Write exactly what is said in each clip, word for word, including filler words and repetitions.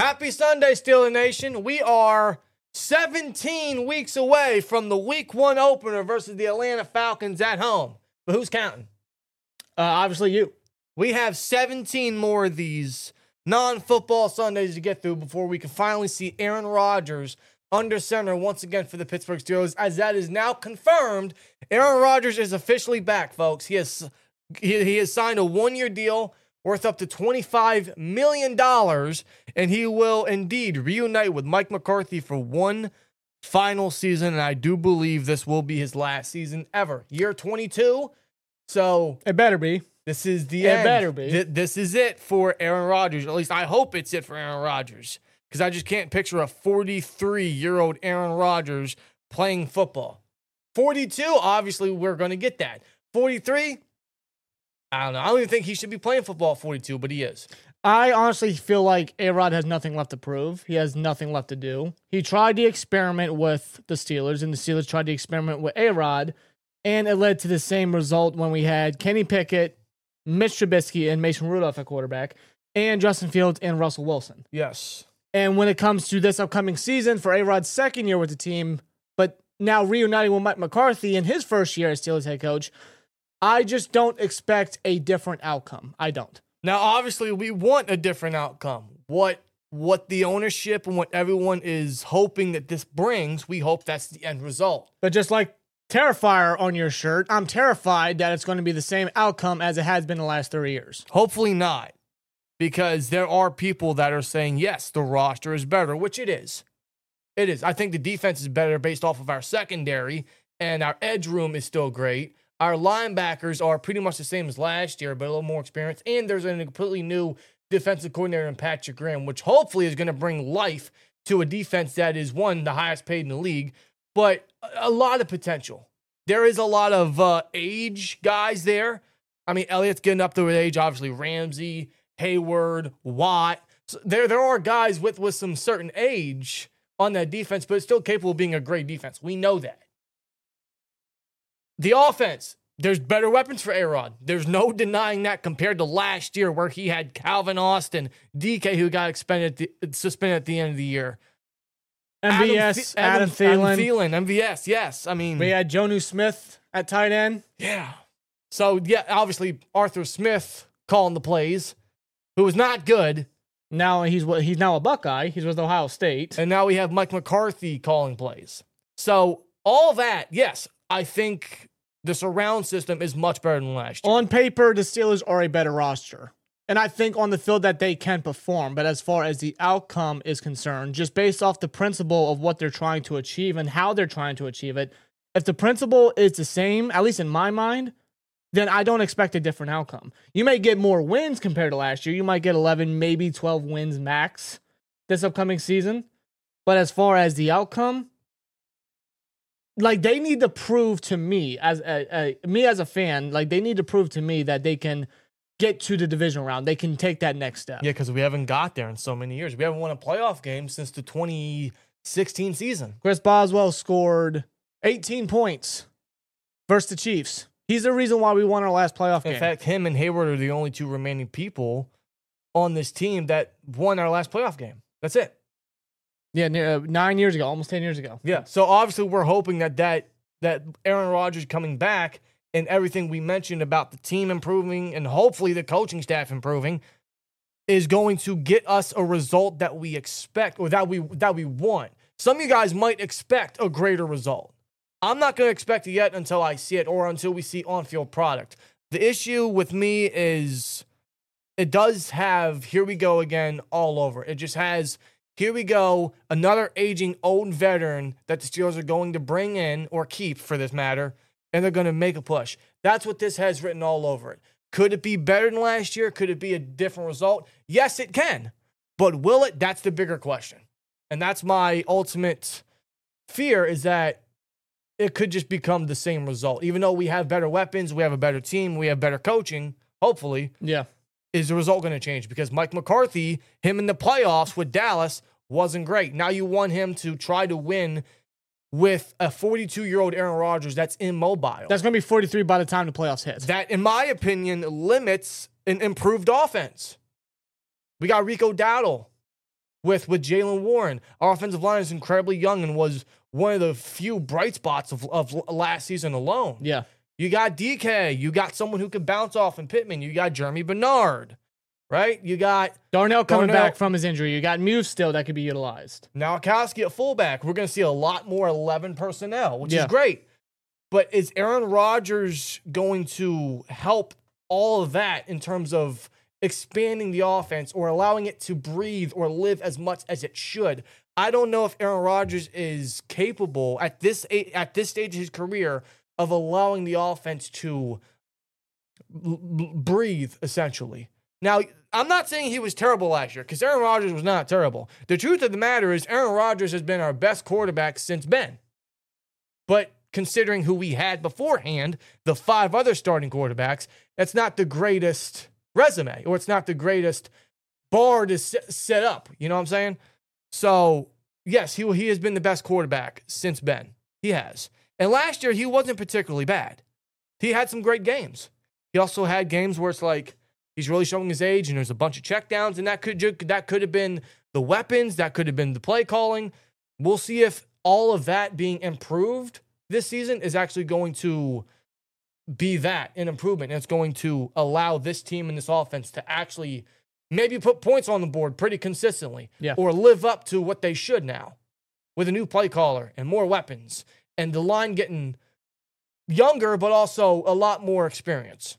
Happy Sunday, Steeler Nation. We are seventeen weeks away from the week one opener versus the Atlanta Falcons at home. But who's counting? Uh, obviously you. We have seventeen more of these non-football Sundays to get through before we can finally see Aaron Rodgers under center once again for the Pittsburgh Steelers, as that is now confirmed. Aaron Rodgers is officially back, folks. He has he, he has signed a one-year deal worth up to twenty-five million dollars, and he will indeed reunite with Mike McCarthy for one final season, and I do believe this will be his last season ever. Year twenty-two, so It better be. this is the It end. better be. Th- This is it for Aaron Rodgers. At least I hope it's it for Aaron Rodgers, because I just can't picture a forty-three-year-old Aaron Rodgers playing football. forty-two, obviously, we're going to get that. forty-three, I don't know. I don't even think he should be playing football at forty-two, but he is. I honestly feel like A-Rod has nothing left to prove. He has nothing left to do. He tried the experiment with the Steelers, and the Steelers tried the experiment with A-Rod, and it led to the same result when we had Kenny Pickett, Mitch Trubisky, and Mason Rudolph at quarterback, and Justin Fields and Russell Wilson. Yes. And when it comes to this upcoming season for A-Rod's second year with the team, but now reuniting with Mike McCarthy in his first year as Steelers head coach, I just don't expect a different outcome. I don't. Now, obviously, we want a different outcome. What what the ownership and what everyone is hoping that this brings, we hope that's the end result. But just like Terrifier on your shirt, I'm terrified that it's going to be the same outcome as it has been the last thirty years. Hopefully not, because there are people that are saying, yes, the roster is better, which it is. It is. I think the defense is better based off of our secondary, and our edge room is still great. Our linebackers are pretty much the same as last year, but a little more experience. And there's a completely new defensive coordinator in Patrick Graham, which hopefully is going to bring life to a defense that is, one, the highest paid in the league, but a lot of potential. There is a lot of uh, age guys there. I mean, Elliott's getting up there with age, obviously. Ramsey, Hayward, Watt. So there, there are guys with, with some certain age on that defense, but it's still capable of being a great defense. We know that. The offense, there's better weapons for A-Rod. There's no denying that compared to last year where he had Calvin Austin, D K, who got expended at the, suspended at the end of the year. M V S, Adam, Adam, Thielen. Adam Thielen, M V S, yes. I mean, We had Jonnu Smith at tight end. yeah. So, yeah, obviously, Arthur Smith calling the plays, who was not good. Now he's what he's now a Buckeye. He's with Ohio State. And now we have Mike McCarthy calling plays. So, all that, yes, I think the surround system is much better than last year. On paper, the Steelers are a better roster. And I think on the field that they can perform. But as far as the outcome is concerned, just based off the principle of what they're trying to achieve and how they're trying to achieve it, if the principle is the same, at least in my mind, then I don't expect a different outcome. You may get more wins compared to last year. You might get eleven, maybe twelve wins max this upcoming season. But as far as the outcome, like, they need to prove to me, as a, a, me as a fan, like, they need to prove to me that they can get to the division round. They can take that next step. Yeah, because we haven't got there in so many years. We haven't won a playoff game since the twenty sixteen season. Chris Boswell scored eighteen points versus the Chiefs. He's the reason why we won our last playoff game. In fact, him and Hayward are the only two remaining people on this team that won our last playoff game. That's it. Yeah, near, uh, nine years ago, almost ten years ago. Yeah. So obviously we're hoping that that, that Aaron Rodgers coming back and everything we mentioned about the team improving and hopefully the coaching staff improving is going to get us a result that we expect or that we that we want. Some of you guys might expect a greater result. I'm not going to expect it yet until I see it or until we see on-field product. The issue with me is it does have, here we go again, all over. It just has, here we go, another aging old veteran that the Steelers are going to bring in or keep for this matter, and they're going to make a push. That's what this has written all over it. Could it be better than last year? Could it be a different result? Yes, it can. But will it? That's the bigger question. And that's my ultimate fear, is that it could just become the same result. Even though we have better weapons, we have a better team, we have better coaching, hopefully. Yeah. Is the result going to change? Because Mike McCarthy, him in the playoffs with Dallas, wasn't great. Now you want him to try to win with a forty-two-year-old Aaron Rodgers that's immobile. That's going to be forty-three by the time the playoffs hit. That, in my opinion, limits an improved offense. We got Rico Dowdle. with with Jalen Warren. Our offensive line is incredibly young and was one of the few bright spots of, of last season alone. Yeah. You got D K. You got someone who can bounce off in Pittman. You got Jeremy Bernard, right? You got Darnell coming Darnell. back from his injury. You got Muse still that could be utilized. Nowakowski at fullback. We're going to see a lot more eleven personnel, which Yeah. is great. But is Aaron Rodgers going to help all of that in terms of expanding the offense or allowing it to breathe or live as much as it should? I don't know if Aaron Rodgers is capable at this at this stage of his career of allowing the offense to l- l- breathe, essentially. Now, I'm not saying he was terrible last year, because Aaron Rodgers was not terrible. The truth of the matter is Aaron Rodgers has been our best quarterback since Ben. But considering who we had beforehand, the five other starting quarterbacks, that's not the greatest resume, or it's not the greatest bar to set, set up. You know what I'm saying? So, yes, he, he has been the best quarterback since Ben. He has. And last year, he wasn't particularly bad. He had some great games. He also had games where it's like he's really showing his age and there's a bunch of checkdowns, and that could that could have been the weapons, that could have been the play calling. We'll see if all of that being improved this season is actually going to be that, an improvement. And it's going to allow this team and this offense to actually maybe put points on the board pretty consistently, yeah. or live up to what they should now with a new play caller and more weapons and the line getting younger, but also a lot more experience.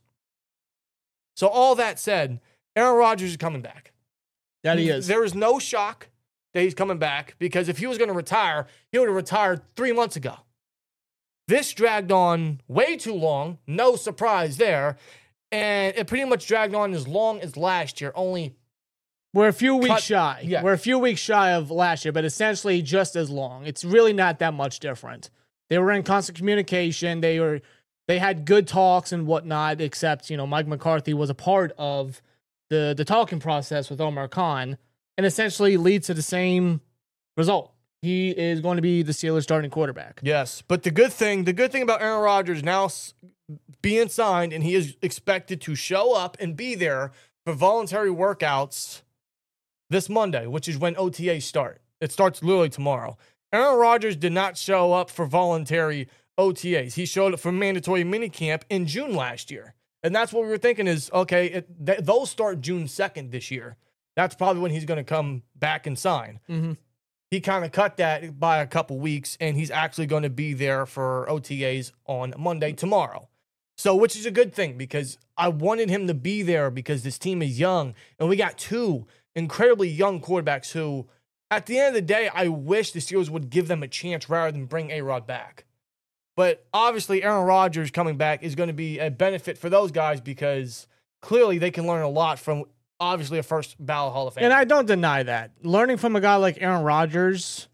So all that said, Aaron Rodgers is coming back. That he is. There is no shock that he's coming back, because if he was going to retire, he would have retired three months ago. This dragged on way too long. No surprise there. And it pretty much dragged on as long as last year, only We're a few weeks cut, shy. Yeah. We're a few weeks shy of last year, but essentially just as long. It's really not that much different. They were in constant communication. They were, they had good talks and whatnot, except, you know, Mike McCarthy was a part of the, the talking process with Omar Khan, and essentially leads to the same result. He is going to be the Steelers starting quarterback. Yes, but the good thing, the good thing about Aaron Rodgers now being signed, and he is expected to show up and be there for voluntary workouts this Monday, which is when O T As start. It starts literally tomorrow. Aaron Rodgers did not show up for voluntary O T As. He showed up for mandatory minicamp in June last year. And that's what we were thinking is, okay, it, th- those start June second this year. That's probably when he's going to come back and sign. Mm-hmm. He kind of cut that by a couple weeks, and he's actually going to be there for O T As on Monday, tomorrow. So, which is a good thing, because I wanted him to be there because this team is young, and we got two incredibly young quarterbacks who, at the end of the day, I wish the Steelers would give them a chance rather than bring A-Rod back. But obviously, Aaron Rodgers coming back is going to be a benefit for those guys, because clearly they can learn a lot from, obviously, a first ballot Hall of Fame. And I don't deny that. Learning from a guy like Aaron Rodgers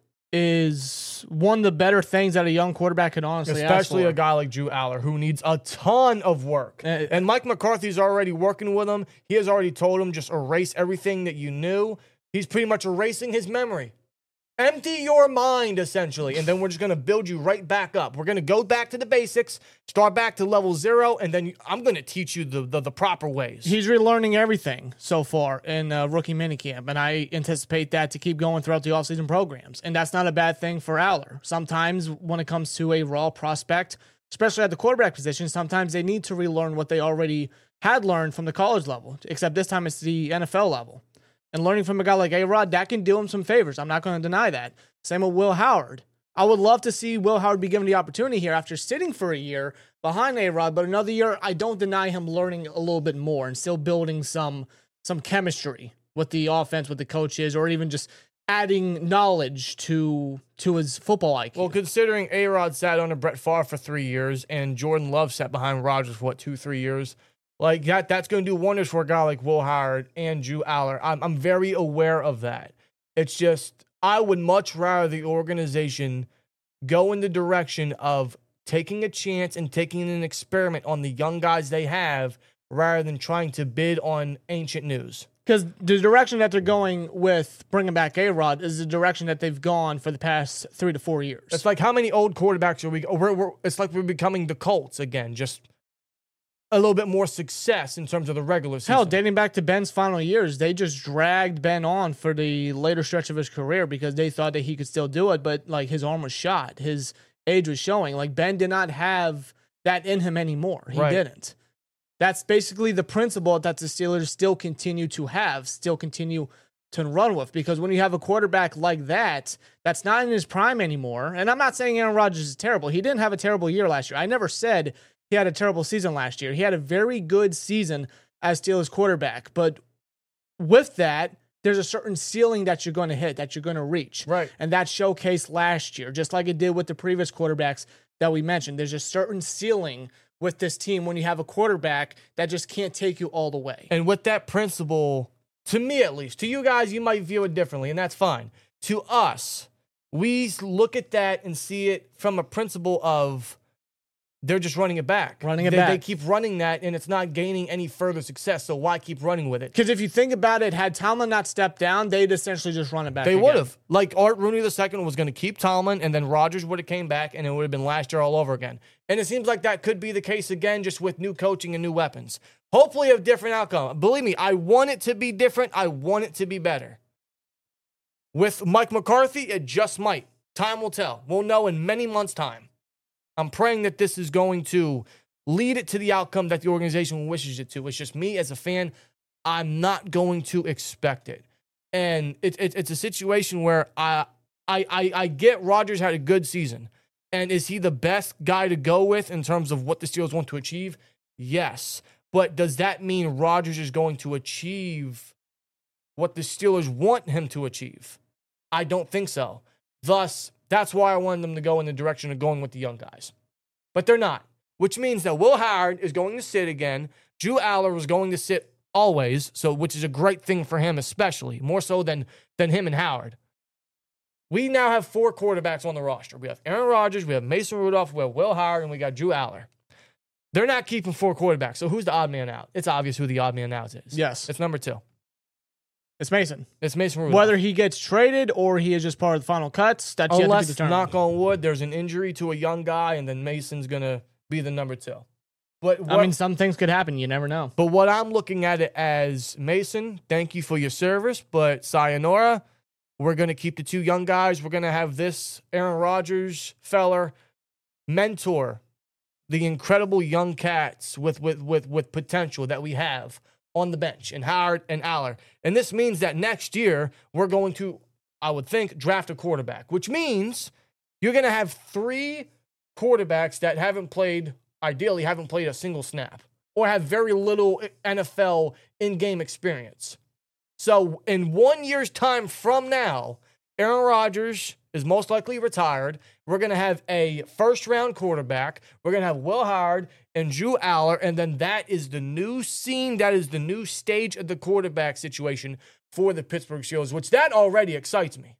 is one of the better things that a young quarterback could honestly ask Especially for. a guy like Drew Aller, who needs a ton of work. Uh, and Mike McCarthy's already working with him. He has already told him, just erase everything that you knew. He's pretty much erasing his memory. Empty your mind, essentially, and then we're just going to build you right back up. We're going to go back to the basics, start back to level zero, and then I'm going to teach you the, the, the proper ways. He's relearning everything so far in uh, rookie minicamp, and I anticipate that to keep going throughout the offseason programs. And that's not a bad thing for Aller. Sometimes when it comes to a raw prospect, especially at the quarterback position, sometimes they need to relearn what they already had learned from the college level, except this time it's the N F L level. And learning from a guy like A-Rod, that can do him some favors. I'm not going to deny that. Same with Will Howard. I would love to see Will Howard be given the opportunity here after sitting for a year behind A-Rod, but another year, I don't deny him learning a little bit more and still building some some chemistry with the offense, with the coaches, or even just adding knowledge to to his football I Q. Well, considering A-Rod sat under Brett Favre for three years and Jordan Love sat behind Rodgers for, what, two, three years? Like, that, that's going to do wonders for a guy like Will Howard and Drew Aller. I'm, I'm very aware of that. It's just, I would much rather the organization go in the direction of taking a chance and taking an experiment on the young guys they have rather than trying to bid on ancient news. Because the direction that they're going with bringing back A-Rod is the direction that they've gone for the past three to four years. It's like, how many old quarterbacks are we? We're, we're, it's like we're becoming the Colts again, just a little bit more success in terms of the regular season. Hell, dating back to Ben's final years, they just dragged Ben on for the later stretch of his career because they thought that he could still do it, but like his arm was shot. His age was showing. Like Ben did not have that in him anymore. He Right. didn't. That's basically the principle that the Steelers still continue to have, still continue to run with. Because when you have a quarterback like that, that's not in his prime anymore. And I'm not saying Aaron Rodgers is terrible. He didn't have a terrible year last year. I never said he had a terrible season last year. He had a very good season as Steelers quarterback. But with that, there's a certain ceiling that you're going to hit, that you're going to reach. Right. And that showcased last year, just like it did with the previous quarterbacks that we mentioned. There's a certain ceiling with this team when you have a quarterback that just can't take you all the way. And with that principle, to me at least, to you guys, you might view it differently, and that's fine. To us, we look at that and see it from a principle of they're just running it back. Running it they, back. They keep running that, and it's not gaining any further success, so why keep running with it? Because if you think about it, had Tomlin not stepped down, they'd essentially just run it back They again. would have. Like, Art Rooney the second was going to keep Tomlin, and then Rodgers would have came back, and it would have been last year all over again. And it seems like that could be the case again, just with new coaching and new weapons. Hopefully a different outcome. Believe me, I want it to be different. I want it to be better. With Mike McCarthy, it just might. Time will tell. We'll know in many months' time. I'm praying that this is going to lead it to the outcome that the organization wishes it to. It's just me as a fan, I'm not going to expect it. And it, it, it's a situation where I, I, I, I get Rodgers had a good season. And is he the best guy to go with in terms of what the Steelers want to achieve? Yes. But does that mean Rodgers is going to achieve what the Steelers want him to achieve? I don't think so. Thus, that's why I wanted them to go in the direction of going with the young guys. But they're not, which means that Will Howard is going to sit again. Drew Aller was going to sit always, so which is a great thing for him especially, more so than, than him and Howard. We now have four quarterbacks on the roster. We have Aaron Rodgers, we have Mason Rudolph, we have Will Howard, and we got Drew Aller. They're not keeping four quarterbacks, so who's the odd man out? It's obvious who the odd man out is. Yes. It's number two. It's Mason. It's Mason Rudolph. Whether he gets traded or he is just part of the final cuts, that's yet to be Unless, determined. knock on wood, there's an injury to a young guy, and then Mason's going to be the number two. But what, I mean, some things could happen. You never know. But what I'm looking at it as, Mason, thank you for your service, but sayonara. We're going to keep the two young guys. We're going to have this Aaron Rodgers feller mentor the incredible young cats with, with, with, with potential that we have on the bench, and Howard and Aller. And this means that next year we're going to, I would think, draft a quarterback, which means you're going to have three quarterbacks that haven't played, ideally haven't played a single snap or have very little N F L in-game experience. So in one year's time from now, Aaron Rodgers is most likely retired. We're going to have a first-round quarterback. We're going to have Will Howard and Drew Aller, and then that is the new scene. That is the new stage of the quarterback situation for the Pittsburgh Steelers, which that already excites me.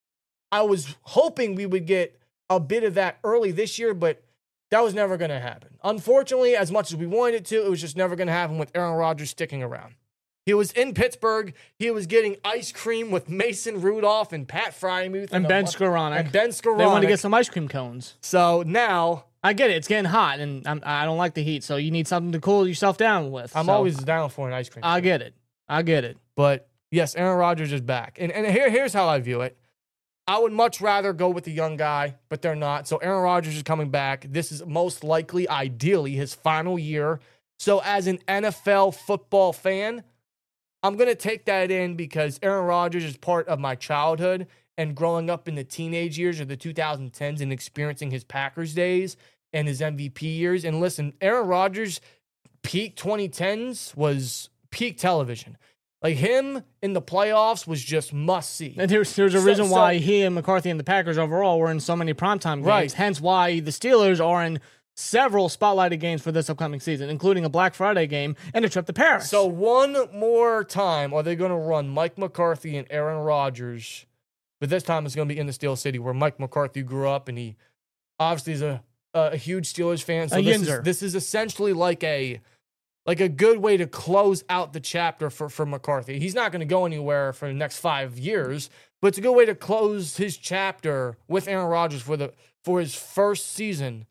I was hoping we would get a bit of that early this year, but that was never going to happen. Unfortunately, as much as we wanted it to, it was just never going to happen with Aaron Rodgers sticking around. He was in Pittsburgh. He was getting ice cream with Mason Rudolph and Pat Frymuth. And, and Ben Skoranek. And Ben Skoranek. They want to get some ice cream cones. So now... I get it. It's getting hot, and I'm, I don't like the heat, so you need something to cool yourself down with. I'm so always down for an ice cream. I get it. I get it. But, yes, Aaron Rodgers is back. And, and here, here's how I view it. I would much rather go with the young guy, but they're not. So Aaron Rodgers is coming back. This is most likely, ideally, his final year. So as an N F L football fan, I'm going to take that in because Aaron Rodgers is part of my childhood and growing up in the teenage years of the two thousand tens and experiencing his Packers days and his M V P years. And listen, Aaron Rodgers' peak twenty tens was peak television. Like him in the playoffs was just must see. And there's, there's a So- reason so- why he and McCarthy and the Packers overall were in so many primetime games. Right. Hence why the Steelers are in several spotlighted games for this upcoming season, including a Black Friday game and a trip to Paris. So one more time, are they going to run Mike McCarthy and Aaron Rodgers? But this time it's going to be in the Steel City where Mike McCarthy grew up, and he obviously is a a huge Steelers fan. So A this is, Yinzer. this is essentially like a like a good way to close out the chapter for, for McCarthy. He's not going to go anywhere for the next five years, but it's a good way to close his chapter with Aaron Rodgers for the for his first season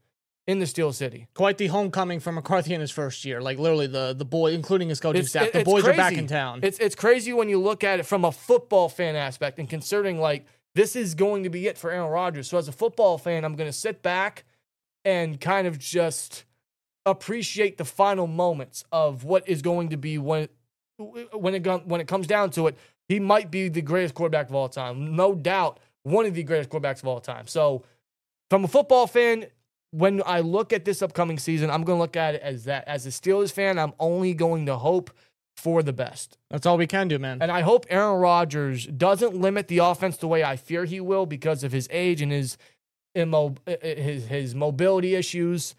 in the Steel City. Quite the homecoming for McCarthy in his first year. Like literally the the boy, including his coaching It's, staff, it- the it's boys crazy. are back in town. It's it's crazy when you look at it from a football fan aspect and considering like this is going to be it for Aaron Rodgers. So as a football fan, I'm going to sit back and kind of just appreciate the final moments of what is going to be when when it go- when it comes down to it. He might be the greatest quarterback of all time, no doubt, one of the greatest quarterbacks of all time. So from a football fan, when I look at this upcoming season, I'm going to look at it as that. As a Steelers fan, I'm only going to hope for the best. That's all we can do, man. And I hope Aaron Rodgers doesn't limit the offense the way I fear he will because of his age and his immo- his his mobility issues.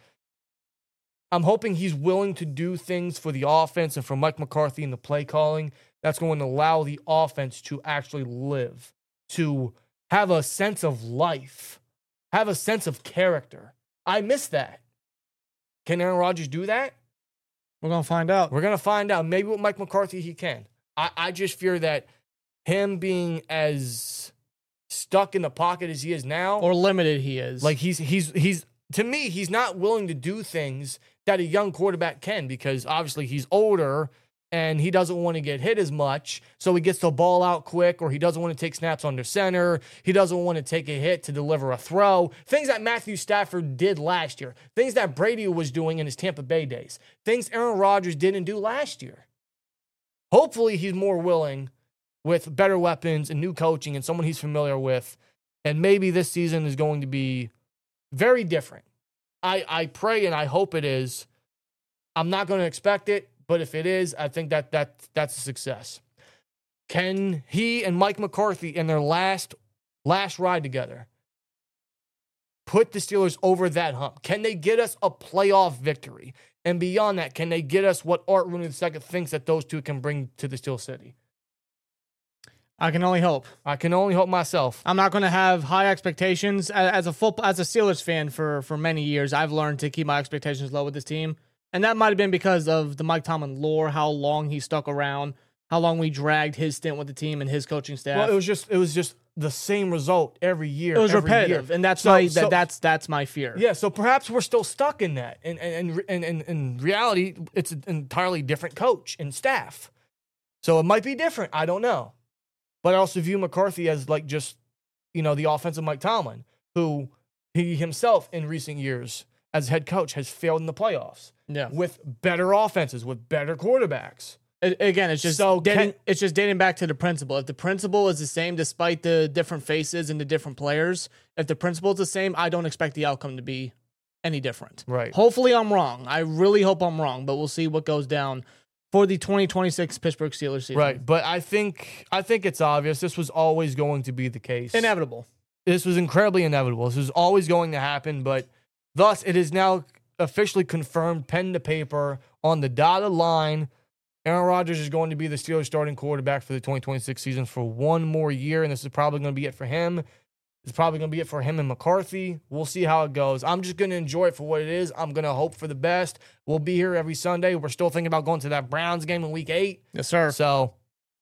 I'm hoping he's willing to do things for the offense and for Mike McCarthy and the play calling that's going to allow the offense to actually live, to have a sense of life, have a sense of character. I miss that. Can Aaron Rodgers do that? We're going to find out. We're going to find out. Maybe with Mike McCarthy, he can. I, I just fear that him being as stuck in the pocket as he is now, Or limited he is. like he's, he's, he's, to me, he's not willing to do things that a young quarterback can because obviously he's older and he doesn't want to get hit as much. So he gets the ball out quick, or he doesn't want to take snaps under center. He doesn't want to take a hit to deliver a throw. Things that Matthew Stafford did last year. Things that Brady was doing in his Tampa Bay days. Things Aaron Rodgers didn't do last year. Hopefully he's more willing with better weapons and new coaching and someone he's familiar with. And maybe this season is going to be very different. I, I pray and I hope it is. I'm not going to expect it. But if it is, I think that, that that's a success. Can he and Mike McCarthy in their last last ride together put the Steelers over that hump? Can they get us a playoff victory? And beyond that, can they get us what Art Rooney the second thinks that those two can bring to the Steel City? I can only hope. I can only hope myself. I'm not going to have high expectations as a football, as a Steelers fan for for many years. I've learned to keep my expectations low with this team. And that might have been because of the Mike Tomlin lore, how long he stuck around, how long we dragged his stint with the team and his coaching staff. Well, it was just it was just the same result every year. It was every repetitive, year. and that's So- my so- that, that's that's my fear. Yeah, so perhaps we're still stuck in that. And and and and in reality, it's an entirely different coach and staff. So it might be different. I don't know. But I also view McCarthy as like just, you know, the offensive Mike Tomlin, who he himself in recent years as head coach has failed in the playoffs. Yeah. With better offenses, with better quarterbacks. A- Again, it's just So dating, can- it's just dating back to the principle. If the principle is the same despite the different faces and the different players, if the principle is the same, I don't expect the outcome to be any different. Right. Hopefully I'm wrong. I really hope I'm wrong, but we'll see what goes down for the twenty twenty-six Pittsburgh Steelers season. Right. But I think I think it's obvious this was always going to be the case. Inevitable. This was incredibly inevitable. This was always going to happen, but thus it is now officially confirmed, pen to paper, on the dotted line. Aaron Rodgers is going to be the Steelers starting quarterback for the twenty twenty-six season for one more year, and this is probably going to be it for him. It's probably going to be it for him and McCarthy. We'll see how it goes. I'm just going to enjoy it for what it is. I'm going to hope for the best. We'll be here every Sunday. We're still thinking about going to that Browns game in week eight. Yes, sir. So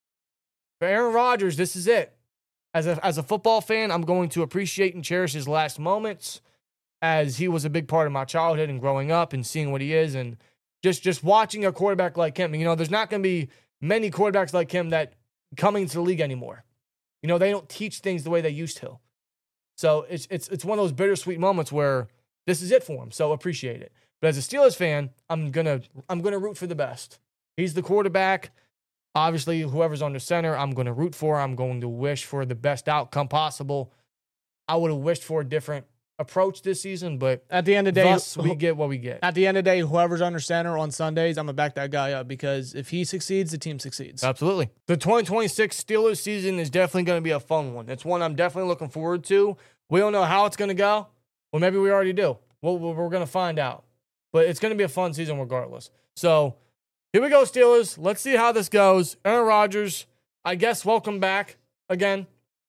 for Aaron Rodgers, this is it. As a, as a football fan, I'm going to appreciate and cherish his last moments, as he was a big part of my childhood and growing up and seeing what he is, and just just watching a quarterback like him. You know, there's not going to be many quarterbacks like him that coming to the league anymore. You know, they don't teach things the way they used to. So it's it's it's one of those bittersweet moments where this is it for him. So appreciate it. But as a Steelers fan, I'm gonna I'm gonna root for the best. He's the quarterback. Obviously, whoever's under center, I'm gonna root for. I'm going to wish for the best outcome possible. I would have wished for a different approach this season, but At the end of the day, thus we get what we get. at the end of the day, whoever's under center on Sundays, I'm gonna back that guy up because if he succeeds, the team succeeds. Absolutely. The twenty twenty-six Steelers season is definitely going to be a fun one. It's one I'm definitely looking forward to. We don't know how it's going to go. Well, maybe we already do. Well, we're going to find out. But it's going to be a fun season regardless. So here we go, Steelers. Let's see how this goes. Aaron Rodgers, I guess, welcome back again.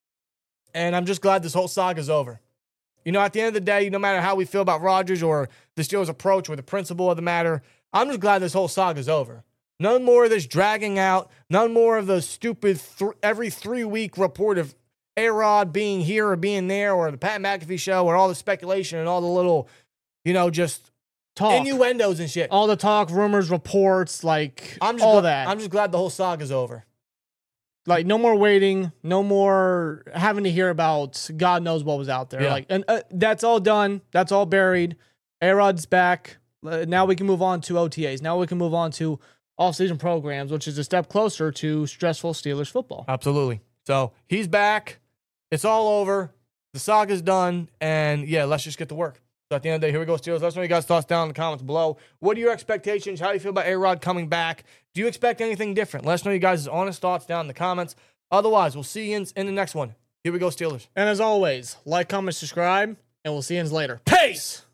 And I'm just glad this whole saga is over. You know, at the end of the day, no matter how we feel about Rodgers or the Steelers' approach or the principle of the matter, I'm just glad this whole saga is over. None more of this dragging out. None more of the stupid th- every three-week report of A-Rod being here or being there, or the Pat McAfee show, or all the speculation and all the little you know, just talk. innuendos and shit. All the talk, rumors, reports, like I'm just all gla- that. I'm just glad the whole saga's over. Like, no more waiting, no more having to hear about God knows what was out there. Yeah. Like, and uh, that's all done. That's all buried. A-Rod's back. Uh, now we can move on to O T As. Now we can move on to off-season programs, which is a step closer to stressful Steelers football. Absolutely. So he's back. It's all over. The saga's done. And yeah, let's just get to work. So at the end of the day, here we go, Steelers. Let us know your guys' thoughts down in the comments below. What are your expectations? How do you feel about A-Rod coming back? Do you expect anything different? Let us know your guys' honest thoughts down in the comments. Otherwise, we'll see you in, in the next one. Here we go, Steelers. And as always, like, comment, subscribe, and we'll see you later. Peace!